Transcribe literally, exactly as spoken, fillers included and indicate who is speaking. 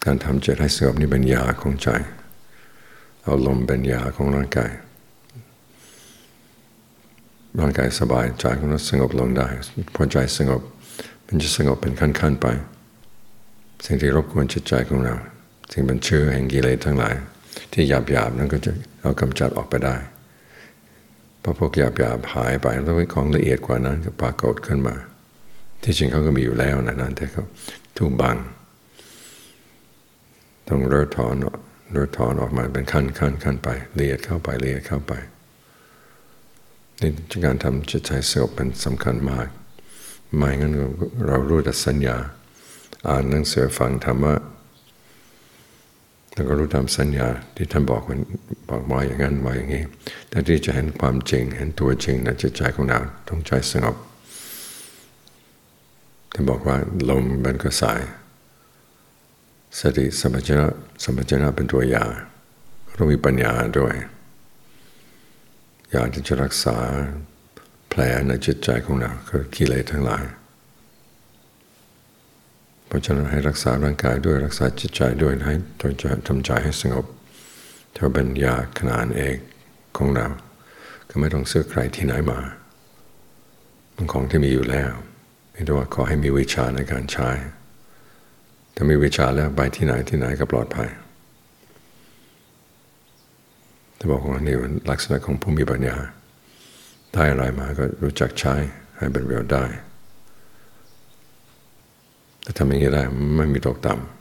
Speaker 1: การทำจิตให้สงบนี่เป็นยาของใจอารมณ์เป็นยาของร่างกายร่างกายสบายใจของเราสงบลงได้พอใจสงบมันจะสงบเป็นขั้นๆไปสิ่งที่รบกวนจิตใจของเราสิ่งเป็นเชื้อแห่งกิเลสทั้งหลายที่หยาบๆนั้นก็จะเอากำจัดออกไปได้พอพวกหยาบๆหายไปแล้วของละเอียดกว่านั้นก็ปรากฏขึ้นมาที่จริงเขาก็มีอยู่แล้วนะนั่นแต่เขาถูกบังต้องเลือดถอนเลือดถอนออกมาเป็นขั้นขั้นขั้นไปละเอียดเข้าไปละเอียดเข้าไปนี่การทำจิตใจสงบเป็นสำคัญมากไม่งั้นเรารู้แต่สัญญาอ่านหนังสือฟังธรรมะแล้วก็รู้ตามสัญญาที่ท่านบอกมันบอกว่าอย่างนั้นว่าอย่างนี้แต่ที่จะเห็นความจริงเห็นตัวจริงในจิตใจของเราต้องใจสงบท่านบอกว่าลมเป็นกระสายสติสัมปชัญญะสัมปชัญญะเป็นตัวยาต้องมีปัญญาด้วยยาที่จะรักษาแผลในจิตใจของเราคือกิเลสทั้งหลายเพราะฉะนั้นให้รักษาร่างกายด้วยรักษาจิตใจด้วยให้ทำใจให้สงบถ้าเป็นยาขนานเอกของเราก็ไม่ต้องซื้อใครที่ไหนมาเป็นของที่มีอยู่แล้วไม่ต้องว่าขอให้มีวิชาในการใช้ถ้ามีวิชาแล้วไปที่ไหนที่ไหนก็ปลอดภัยถ้าบอกว่านี่เป็นลักษณะของผู้มีปัญญาได้อะไรมาก็รู้จักใช้ให้เป็นประโยชน์ได้แต่ทำอย่างนี้ได้ไม่มีตกต่ำ